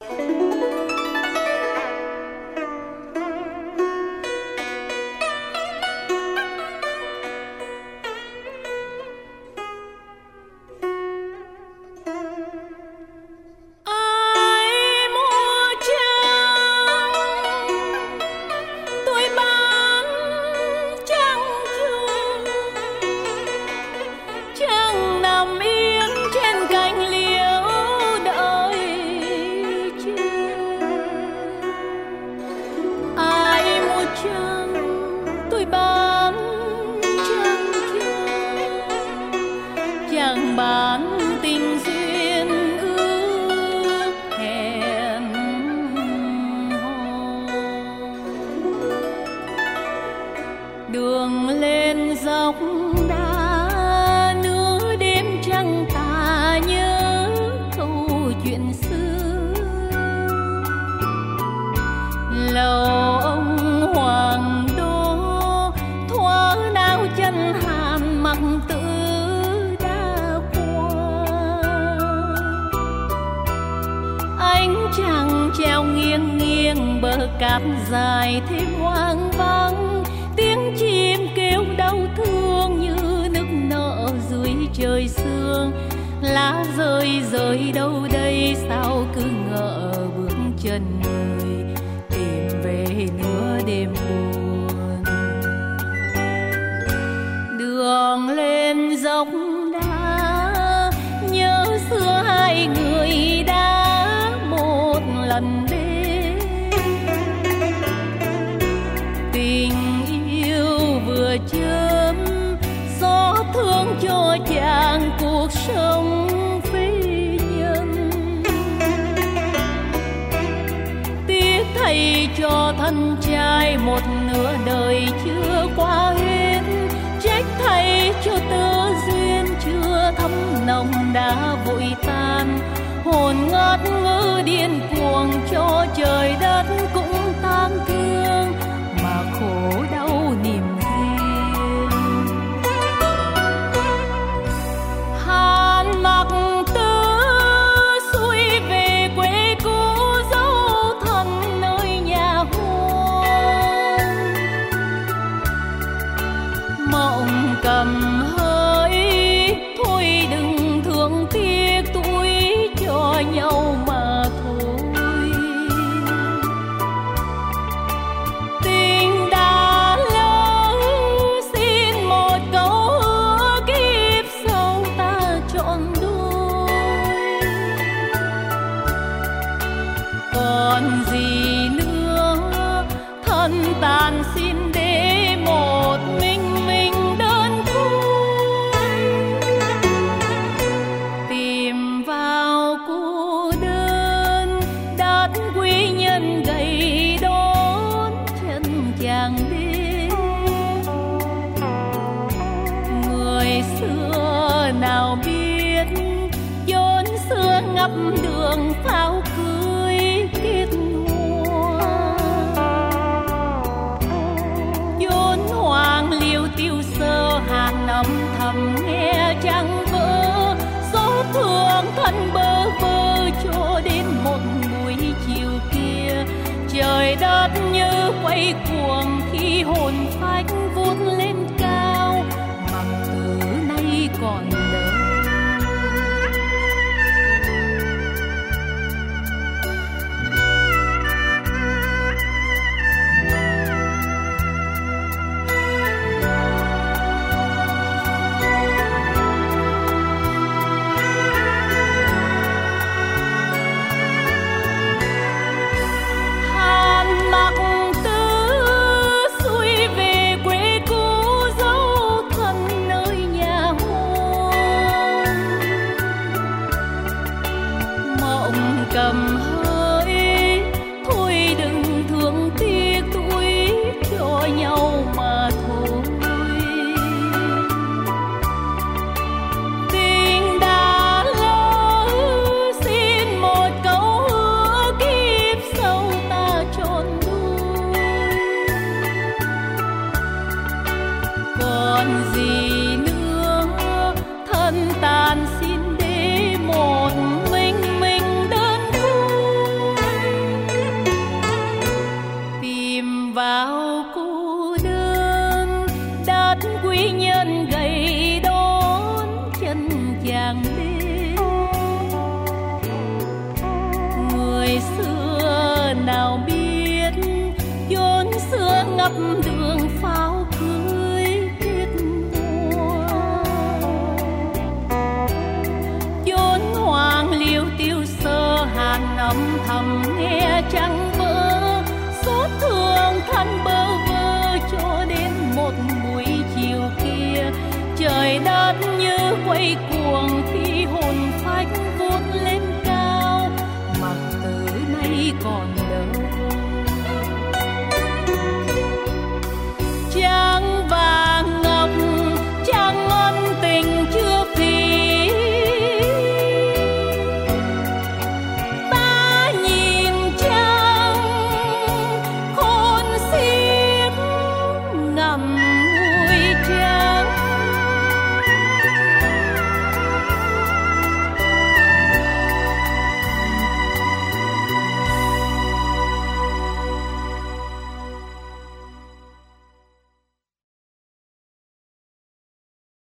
cát dài thêm hoang vắng, tiếng chim kêu đau thương như nức nở dưới trời sương. Lá rơi rơi đâu đây, sao cứ ngỡ bước chân người tìm về nửa đêm buồn. Đường lên dốc đá, nhớ xưa hai người đã một lần đến. Tình yêu vừa chớm, gió thương cho chàng cuộc sống phi nhân. Tiếc thay cho thân trai một nửa đời chưa qua hết, trách thay cho tơ duyên chưa thấm nồng đã vội tan. Hồn ngất ngơ điên cuồng cho trời đất cũng tang thương, mà khổ đau niềm riêng. Hàn mặc tư xuôi về quê cũ, dấu thân nơi nhà hoang. Mộng cầm hơi thôi, đừng thương tiếc tuổi cho nhau mà thôi. Tình đã lỡ, xin một câu hứa kiếp sau ta trọn đôi. Còn gì nữa, thân tàn xin để một mình đơn côi. Tìm vào cô đơn, đất quý nhân gầy đón chân chàng đến. Người xưa nào biết, vốn xưa ngập đường pháo cưới kết hoa. Vốn hoàng liêu tiêu sơ hàn âm thầm nghe trăng vỡ. Gió thương thân bơ vơ cho đến một buổi chiều kia. Trời đất như quay cuồng khi hồn phách vút lên cao, mặc từ nay còn đâu. Hàn mặc tư xuôi về quê cũ, dấu thân nơi nhà hoang. Mộng cầm hơi thôi, đừng thương tiếc tuổi cho nhau mà thôi. Tình đã lỡ, xin một câu hứa kiếp sau ta trọn đôi. Còn gì nữa, thân tàn xin để một mình đơn côi. ngập đường pháo cưới kết mùa. Chốn hoàng liêu tiêu sơ hàn âm thầm nghe trăng vỡ, xót thương thân bơ vơ cho đến một buổi chiều kia. Trời đất như quay cuồng khi hồn phách vút lên cao, mặc từ nay còn đâu